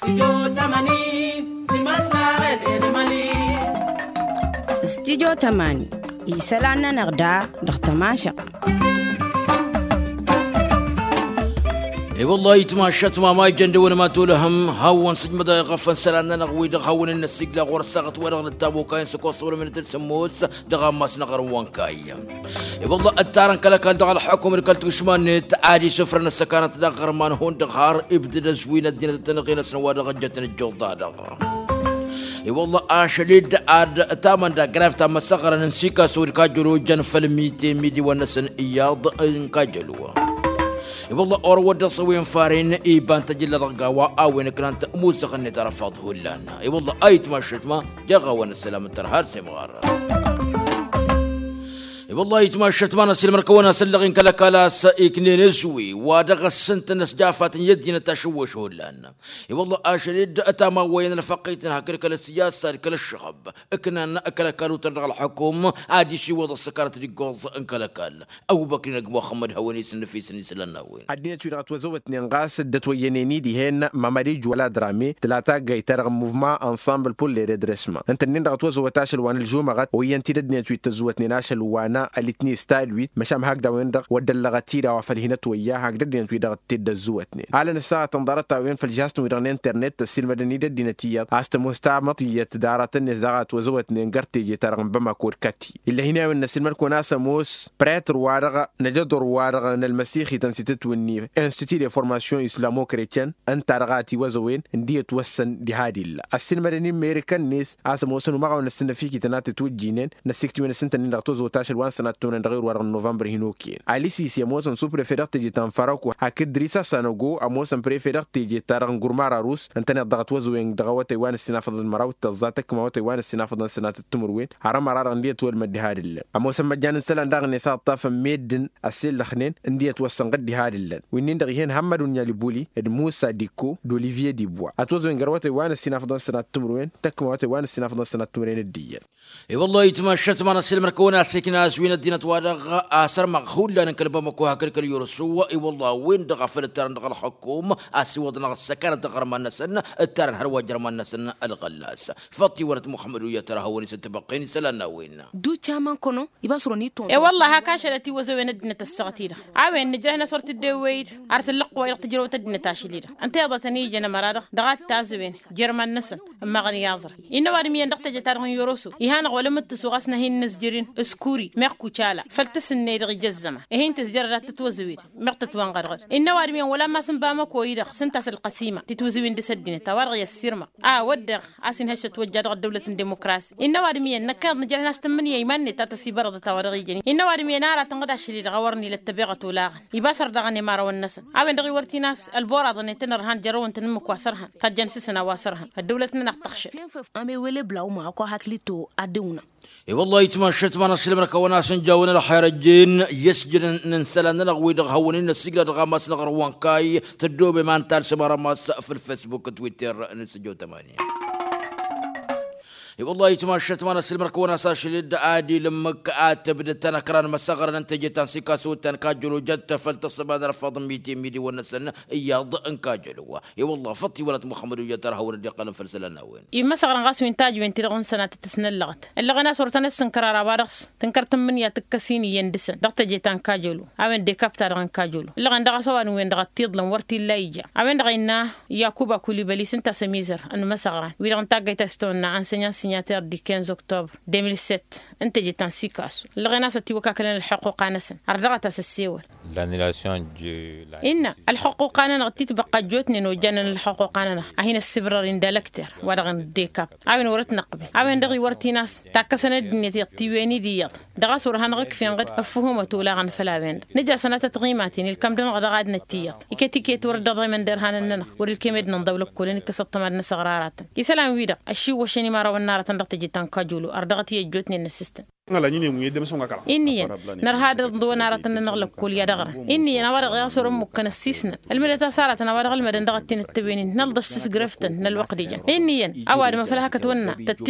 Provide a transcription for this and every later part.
استديو تماني يسالنا نغدا دختماشق اي والله يتماشت ما يجند وانا ما تولهم هون سجم دا يغفن سلانا نغوي دغون النسيق لا غرسغت ورغ التابو كاين سكوس ولا من تسموس دغماس نغر وانكاي اي والله التارن كلا كان دغ الحكم ركلت وشمان تعادي سفرنا السكانات دغر مان هون دغار ابتدى زوين الدين تنقينا سنوا دغجتن الجوضا دغ اي والله اشليد اد تامن دا غرافتا مسخر نسيكا سور كاجلو جن فلميتي ميدي ونسن اياض ان كاجلو والله أورود صوين فارين إيبان تجل رقاوة أوين كانت موسيقى نترفضه لنا والله أيت ما شت ما جغا ونسلام الترهار سمغار والله يتمشت ما نسيل مركونا سلغين كلا كلا سايكنين زوي ودغ السنت الناس جافات يدينا تشوش لنا والله اشريد اتاما وين لفقيتنا هكذا السياسه كل الشغب اكنا اكل كانوا ترغ الحكومه عادي شي وضع السكرات دي جوز ان كلا او بكر نجم محمد هونيس نفيس نسلنا وين ادينا تشيرات وزوت نغاس دت وينيني دي هن ماماريج ولا درامي ثلاثه جايتر موفمون انسامبل بول لي ريدريسمون انت نغات وزوتاش الوان الجمعه وينتي دنيا تويت ناش الوانا الاثنين ستايل ويت مشام هكذا ويندق ودلغتي دا وفلهنت ويا هكذا دين تويدغ تد الزوتني على الساعه تنظرت وين في الجهاز ويدغ الانترنت تسيل مدني دينتيات است مستعمطيه دارت النزاعات وزوتني نغرتي ترغم بما كوركتي الا هنا والناس المركو ناس موس بريتر وارغ نجدر وارغ المسيخ تنسيتت وني انستيتي دي فورماسيون اسلامو كريتيان انت رغاتي وزوين ندي توسن دي هادي السين مدني امريكان نيس اسموسن وما ونسن فيكي تنات توجينن نسيكتي من سنت نغتوزو تاش الوان تون دغير ور نوفمبر هنوكين علي سيسي موسن سو بريفير تجي تنفرق هكدريسا سانوغو اموسن بريفير تجي ترن غورمارا روس انتني ضغط وزوين دغوتي وان استنافض المراو تزاتك موتي وان استنافض سنات التمروين حرام مرار انديه تول مدي هادل اموسن مجان سلان دغ نسا طاف ميدن اسيل لخنين انديه توسن قد هادل وينين دغيهن محمد نيالي بولي موسى ديكو دوليفيه دي بوا اتوزوين غروتي وان استنافض سنات التمروين تك موتي وان استنافض سنات التمرين الديه اي والله يتمشت ما نسل مركونا سكنا زوين الدين توادغ اسر مغهول لان كلبا مكو هكر يرسو اي والله وين دغ فلتر دغ الحكوم اسي وضنا السكن دغ ما نسن التر هروا جرما نسن الغلاس فطي ورت محمد ويا ترى هوني ستبقين سلنا وين دو تشامان كونو يبصروني تو اي والله هكاشلتي وزوين الدين السغتيره عاوين نجرنا صرت الدويد عرت اللقوه يقتجروا الدين تاشليده انت يضتني جنا مراد دغات تازوين جرما نسن اما غني يازر ان وارمي ندقت جتارهم يرسو يهان ولم تسوغسنا هين نسجرين اسكوري ميركو تشالا فلتسني دغ جزمه هين تسجرات تتوزويد مقتت وانغرغر ان وارمي ولا ما سنبا كويدخ سنتاس القسيمه تتوزوين دسدين توارغ السيرما ودغ اسن هشت وجاد دوله الديمقراطي ان وارمي نكاد نجر ناس تمني يمني تاتسي برد توارغ جني ان وارمي نارا تنقدا شلي غورني للتبيغه ولاغ يباسر دغني مار والنس اوين دغي ورتي ناس البورا ظنيت نرهان جرون تنمك واسرها تجنسسنا واسرها الدوله نقتخش امي ولا بلاو ما كو هاكليتو ادونا اي والله يتمشت ما نسل مركا وناس جاونا الحيرجين يسجن ننسلنا نغوي دغ هونين السيغلا دغ ماس نغروان كاي تدوب ما انتال سمارا ماس في الفيسبوك تويتر نسجو 8 والله يتمشت ما نسل مركونا ساشلد عادي لما كاتب تنكران مسغر انت جيتان سيكاسو تنكاجلو جت فلتصب هذا رفض ميدي ونسن اياض انكاجلو اي والله فطي ولد محمد يتر هور دي قلم فلسلنا وين يمسغر غاس وينتاج وين تلغون سنه تسنلغت اللي غنا صورتنا سنكرار بارس تنكرت من يا تكسيني يندسن دقت جيتان كاجلو اوين دي كابتر انكاجلو اللي غندا سوان وين دغ تيضلن ورتي لايجا اوين دغينا يعقوب كوليبالي سنتا سميزر ان مسغر وين تاغيت استونا انسيان signateur du 15 octobre 2007 انت جيت ان سيكاس لغينا ستي وكاكلن الحقوق انسن ردغت السيول l'annulation du ان الحقوق انا نغتيت بقى جوتني وجنن الحقوق انا هنا السبرر اندلكتر ورغن ديكاب اوين ورت نقبل اوين دغي ورتي ناس تاكسن دنيتي تيويني ديات دغا سورهان غك فين غد افهمه ولا غن فلاوين نجا سنه تقييماتين الكم دن غدغاد نتيات يكتيكيت ورد درمن درهان ور الكيمد نضول كلن كسط مدن صغرارات يسلام ويدا الشي وشني مارو النار تندق تجي تنكاجولو اردغتي جوتني السيستم إني نر هذا ضو نارتنا نغلب كل يا دغر إني أنا ورق ياسر ممكن السيسنا المدة صارت أنا ورق المدن دغتين التبينين نلضش تسقرفتن نلوق ديجا إني أول ما فلها كتونا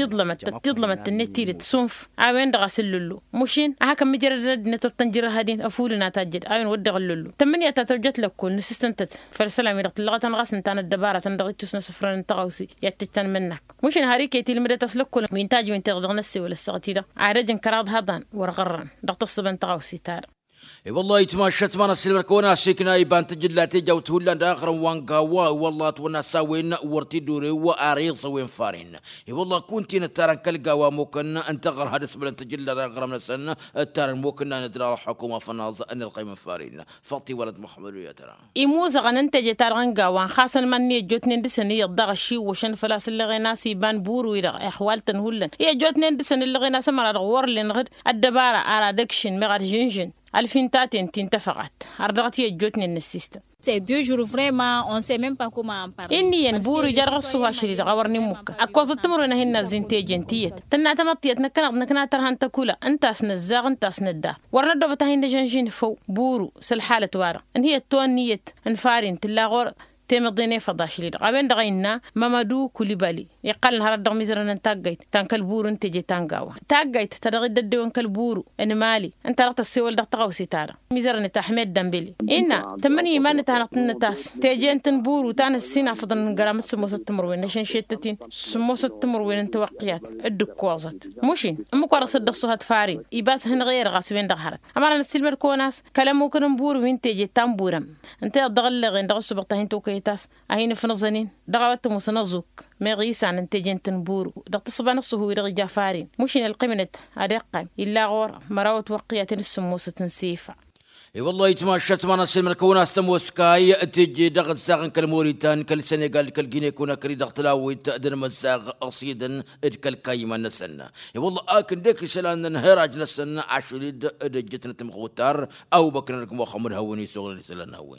تتظلمت النتيجة تسونف عوين دغس اللولو مشين أهكم مجرد نتوتنجر هادين أفولنا تاجد عوين ودغ اللولو تمنية تتوجت لك كل نسستنتت فرسلامي رقت اللغة تنغس انتان الدبارة تندغت تسنا سفران تغوسي يتتن منك مشين هاريكيتي المدة تسلك كل من تاج من تغضغ نسي ولا السغتيدة عارجن كراض هضان ورغران رقت الصبن تغوسي تار والله يتماشت ما نسلم كونا شيكنا يبان تجلاتي جوت هولند آخر وانقاوا والله تونا ساوين ورتي دوري واريض وين فارين والله كنت نتارن كالقاوا ممكن انت غير هذا سبل تجل غير من السنه التارن ممكن ندرا الحكومه فناز ان القيم فارين فطي ولد محمد يا ترى يموز غننت جتارن قاوا خاصه من جوتني دسني يضغ شي وشن فلاس اللي غناس يبان بورو يدا احوال تنهولن هي جوتني دسن اللي غناس مر غور لنغد الدباره ارادكشن مغار جنجن الفين تاتين تنتفقت أردغتي جوتني السيستم. C'est 2 jours vraiment on sait même pas comment en parler. إني ينبوري جرغ الصوا شريد غورني موكا أكوز التمرنا هنا زينتي جنتيت تنا تمطيت نكنا ترهن تكولا أنت أسن الزاغ أنت أسن الدا ورنا دوبتا هنا جنجين فو بورو سلحالة وارا إن هي التوانيت انفارين تلا غور تمضيني فضاشلي قابين دغينا مامادو كوليبالي يقال نهار دغ ميزرن تاغيت تانكل بورو انت جي تانغاوا تاغيت تدغي ددون كل بورو ان مالي انت رقت السيول دغ تغوسي تارا ميزرن تحمد دمبلي ان تمني ما نتانت تاس تيجي انت بورو تان السين افضل غرام سمو ستمر وين شنشتتين سمو ستمر وين انت وقيات الدكوازت مشين ام قرص الدصوها فارين يباس هن غير غاسوين دغهرت امر السلمر كوناس كلامو كن بورو وين تيجي تامبورم انت دغلغين دغ سبقتين توكي تاس أهين فنزنين دعوات مسنزوك مغيس عن انتجين تنبور دقتصبا نصه يرغي جافارين مشين القمنة أدقا إلا غور مراوت وقية السموسة تنسيفة والله يتماشت ما نسلم الكونا استمو سكاي تجي دغ الساغن كالموريتان كالسنغال كالجيني كونا كري دغ تلاوي تقدر مساغ أصيدا كالكايما نسنا والله آكن ديك سلان نهراج نسنا عشريد دجتنا تمغوتار أو بكنا لكم وخمر هوني سوغل سلان هون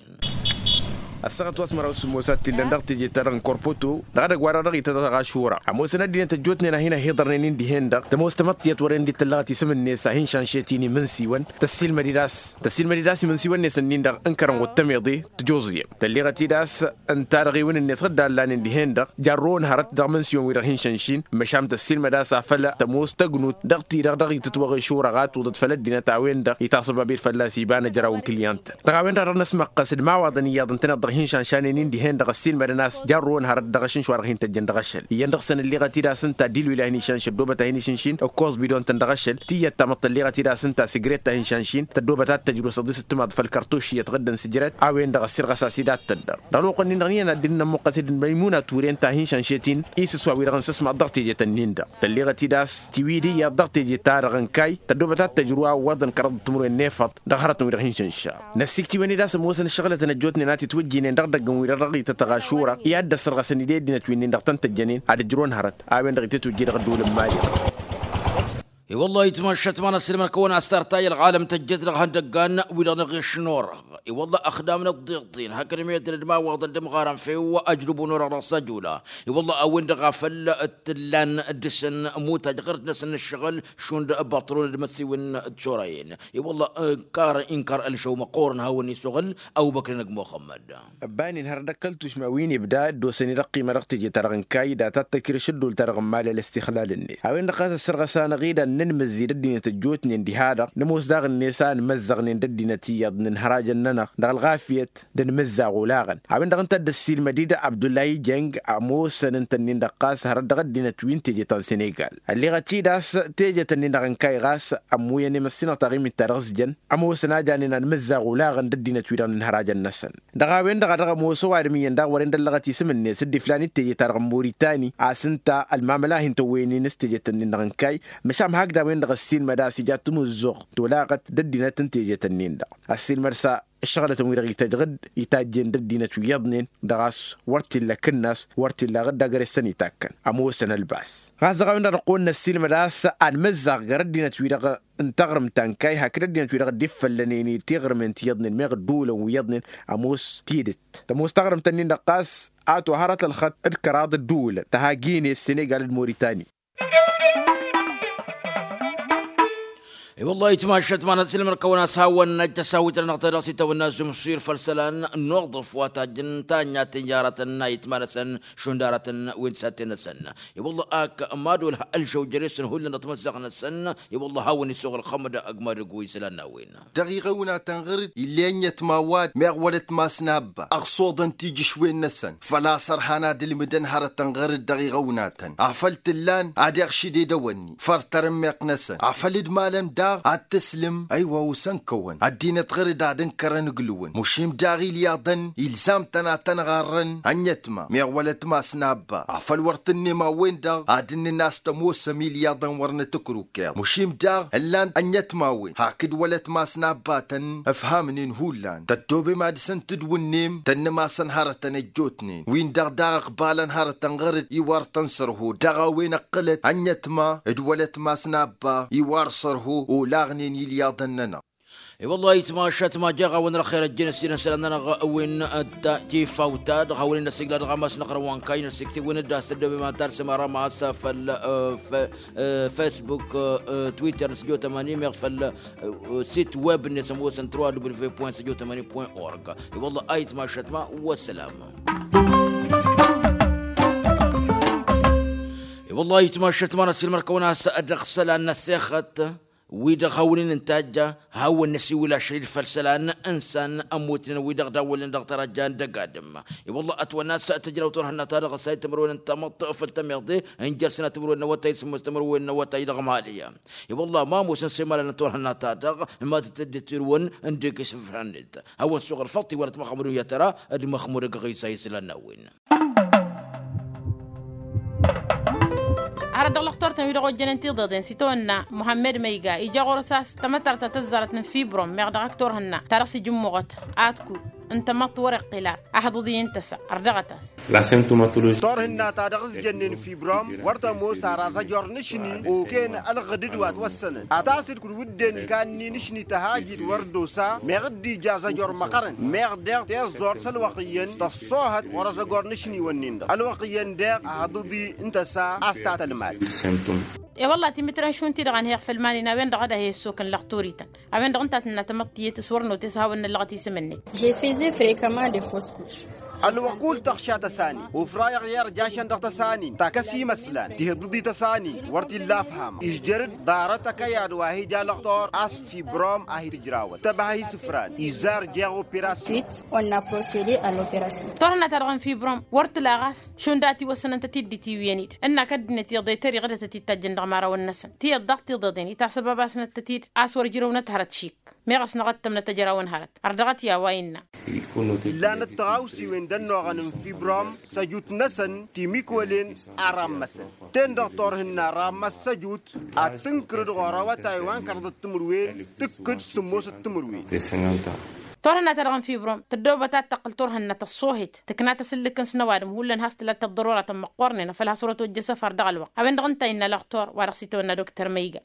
الساعة واسمر وسموسات تلندق تجي ترن كوربوتو دغدا غوارا تتغا شورا اموسنا دين تجوتنا هنا هيدرنين دي هندق تموستمت يتورين دي تلغتي سمن نيسا هين شانشيتيني من سيون تسيل مديداس من سيون نيسنين دغ انكرن وتميضي تجوزي تلغتي داس انت رغيون الناس غدا لان دي هندق جارون هرت دغ من سيون وير هين شانشين مشام تسيل مداس فلا تموستغنوت دغتي دغ تتوغي شورا غات ودت فلد دينا تاوين دغ يتصل بير فلاسي بان جراون كليانت دغاوين دار نسمع قصد ما وضني يضنتنا هين شانشانين دي هند غسيل مرناس جارون هرد دغشين شوار هين تجن دغشل يندغسن اللي غتي داسن تديل ولا هين شانش دوبتا هين شنشين او كوز بدون تندغشل تي تمط اللي غتي داسن تا سيجريت هين شانشين تدوبتا تجرو صديس تمد فالكرتوش يتغدن سيجريت اوين دغسير غساسيدات تدر دلو قنين دغنينا دينا مقصد ميمونه تورين تا هين شانشيتين ايس سواوي رغنسس ما ضغط يجي تنيندا اللي غتي داس تيويدي يا ضغط يجي تارغن كاي تدوبتا تجرو وضن كرد تمر النفط دغرت وير هين شنشا نسيكتي وني داس موسن الشغله تنجوتني ناتي توجيني دغدغ ويرغي تتغاشورا ياد سرغ سندي دينا توينين دغتن تجنين اد جرون هرت اوين دغتي توجي دغدول مالي والله يتمشت ما نسلم الكون استرتاي العالم تجد لغ هندقان ولا نغي شنور والله اخدامنا الضيقين هكذا ميت الدماء وغضن دم غارم فيه واجرب نور رصجولا والله اوين دغافل التلان الدسن موت غرت نسن الشغل شون بطرون المسي وين تشورين والله كار انكر الشو مقورن هاوني سغل او بكر نق محمد باني نهار دكلتش ماوين بدا دوسني رقي مرقتي ترغن كايدا تتكر شدول ترغن مال الاستخلال الناس اوين دقات السرغسان غيدا نمزي الدنيا تجوت ندي هذا نموس داغ النسان مزغ ندي نتيا نهراج الننا داغ الغافيت دن مزغ ولاغن عبن داغ تد السيل مديده عبد الله جنگ اموس ننتن دقاس هر داغ دينا توين تيجي تان سنغال اللي غتي داس تيجي تن داغن كاي غاس امويا نمسنا طاغي من ترغس جن اموس ناجاني نمزغ ولاغن ددينا تويدان نهراج النسن داغ وين داغ موسو وارمي داغ ورين دلغتي سمن سد فلاني تيجي ترغ موريتاني اسنتا المعامله هنت وين نستيجي تن داغن كاي مشام هكذا وين غسيل مداسي جاتمو الزوق تولاقت ددينا تنتيجة تنين دا السيل مرسا الشغلة تمويرغي تجغد يتاجين ددينا ويضنين دغاس ورتي لكناس ورتي لغد دغرسن يتاكن اموسن الباس غازغا وين نقولنا السيل مداس ان مزغ غردينا تويرغ انتغرم تانكاي هكذا دينا تويرغ دفلنيني تغرم انت يضنين ميغ دوله ويضنين اموس تيدت تموس تغرم تنين دقاس اتو هرت الخط الكراض الدولة تهاجيني السنغال الموريتاني والله يتماشت ما نسلم الكون أسهاون نجتساوي تنقطة راسيتا والناس مصير فرسلان نوظف واتاجن تانيا تنجارة يتمارسن شندارة وينساتين السن والله آك أمادو الشو جريسن هو اللي نتمزق السن والله هاوني سوغ الخمد أقمار قوي سلان وين دقيقة ونا تنغرد اللي يتماواد مغولت ما سناب أقصودا تيجي شوين نسن فلا صرحانا دل مدن هارة تنغرد دقيقة ونا تن عفلت اللان عادي أخشي دواني فرترم مقنسن عفلد مالم داغ عالتسلم أيوة وسنكون عدينة غرد عدن كرن قلون مشيم داغي لياضن إلزام تنا تنغارن عن يتما مغولت ما سنابا عفل ورطني ما وين داغ عدن الناس تموسى ميلياضن ورن تكروكير مشيم داغ اللان عن يتما وين هاكد ولت ما سنابا تن أفهامنين هولان تدوبي ما دسن تدونيم تن ما سنهارة تنجوتنين وين داغ داغ قبالا نهارة تنغرد يوار تنصره داغا وين قلت عن يتما ادولت ما سنابا يوار صره ولاغنين يلياضننا والله يتماشت ما جاغا ون رخير الجنس جنس لنا وين تي فوتا غاولين السجل غماس نقرا وان كاين السكتي وين داس بما ترسم رما في فيسبوك تويتر سجو 80 مغفل سيت ويب نسموه سنترو www.سجو80.org والله ايت ماشت ما والسلام والله يتماشت ما نسيل مركونا سأدق سلان نسيخت ويدا خاولين انتاجا هاو النسي ولا شرير فرسلان انسان اموتنا ويدا داولين دغتر جان دقادم والله اتوا الناس تجروا تروح النتارغ سايت تمرون انت مطفل تميضي ان جلسنا تمرون نوتا يسمى تمرون نوتا يدغ ماليا والله ما موسن سيمال تروح النتارغ ما تتدترون عندك سفرانيت هاو الصغر فطي ورت مخمرو يا ترى اد مخمر غيساي سلانوين عرض الدكتور تنوير جنن تضدين سيتونا محمد ميغا إجا غرساس تمترت تزرت من فيبروم مغدا دكتور هنا ترسي جمغت آتكو انت مطورق قلا احد ضي انتسا اردغتاس لا سيمتوماتولوجي دور هنا تادغز جنن فيبروم ورتا موسى راسا جورنشني وكين الغدد واتوسن اتاسد كل ودن كان نشني تهاجد وردوسا مغدي جازا جور مقرن مغدغ تزور سلوقيين تصوهت وراسا جورنشني ونين الوقيين دغ احد ضي انتسا استات المال سيمتوم يا والله تمترن شو انت دغان هيك في المالي نوين دغدا هي السوق لقطوريتا وين دغنت تمطيه تصورنو تسهاون اللغتي سمنت fréquemment des fausses couches. الوقول تخشى تساني وفرايق غير جاشن دغ تساني تاكسي مسلان تهددي تساني ورتي لا فهم إججرد دارتك يا دواهي جالقطور أس في بروم أهي تجراوت تبعي سفران إزار جاغو بيراسي On a procédé à l'opération. تورنا ترغن في بروم ورت لاغاس شون داتي وسنن تتدي تي وينيد ان كدنتي ضيتري غدا تتجن دغمارا والنسن تي الضغط ضدني تا سبب اسن التتيد اسور جيرونه تهرت شيك ميغس نغت من تجراون هرت اردغت يا ويننا لا نتغاوسي وين دنوغن في بروم سجوت نسن تيميكولين ارام مسن تن دكتور هنا رام سجوت اتنكر دغورا تايوان كرد تمروين تكد سموس تمروين تورنا ترغن في بروم تدوبتا تقل تورهن تصوهت تكنا تسلكن سنوادم هولن هاست لا الضروره مقورننا فلا صوره الجسفر دغلوا ابن دغنتا ان الاختور ورقسيتونا دكتور ميغا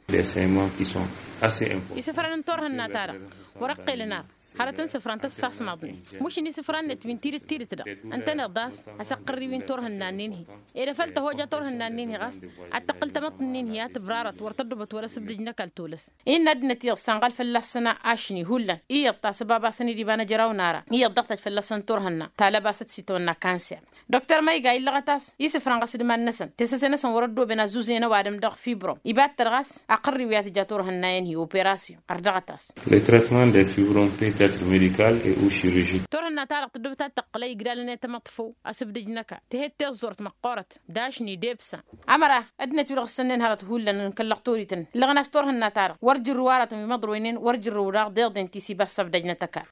يسفرن تورهن تارا ورقي لنا هرتن سفران تساس ماضني مش ني سفران نتوين تير تدا انت نضاس اسقري وين تورهن نانين اذا فلت هو جا تورهن نانين غاس اتقل تمطنين هي تبرارت ورتدبت ولا سبدجنا كالتولس ان ندنتي سانغال فلسنا اشني هولن اي تا سبابا سني دي بانا جراو نارا هي ضغطت فلسن تورهن طالباست سيتونا كانسر دكتور مايغا يلغتاس يسفران غاسد ما نسن تسسنسن وردو بنا زوزينا وادم دغ فيبرو يبات ترغاس اقري ويات جا تورهن ناين هي اوبيراسيون اردغتاس Le traitement des fibromes peut être médical et ou chirurgical. تورنا تارق تدبتا تقلي قدالنا تمطفو اسبدجنكا تهت تزورت مقورت داشني ديبسا امرا ادنت ورغسنن هرت هولن كلقطوريتن لغنا ستورهن تارق ورج الروارة مضروينين ورج الروراق ديض انتي سيبا سبدجنتك